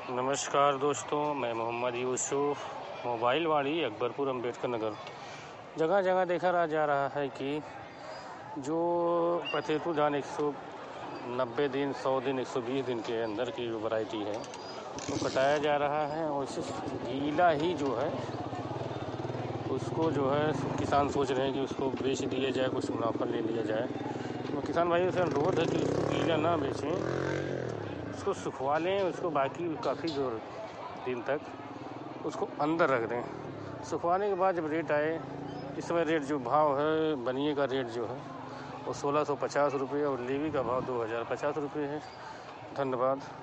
नमस्कार दोस्तों, मैं मोहम्मद यूसुफ। मोबाइल वाड़ी अकबरपुर अम्बेडकर नगर। जगह जगह देखा जा रहा है कि जो पतेतु धान 190 दिन, 100 दिन, 120 दिन के अंदर की जो वैरायटी है तो कटाया जा रहा है। और सिर्फ गीला ही जो है उसको जो है किसान सोच रहे हैं कि उसको बेच दिया जाए, कुछ मुनाफा ले लिया जाए। तो किसान भाइयों से अनुरोध है कि उसको गीला ना बेचें, उसको सुखवा लें, उसको बाकी काफ़ी जो दिन तक उसको अंदर रख दें। सुखवाने के बाद जब रेट आए, इस समय रेट जो भाव है, बनिए का रेट जो है वो 1650 रुपये और लेवी का भाव 2050 रुपये है। धन्यवाद।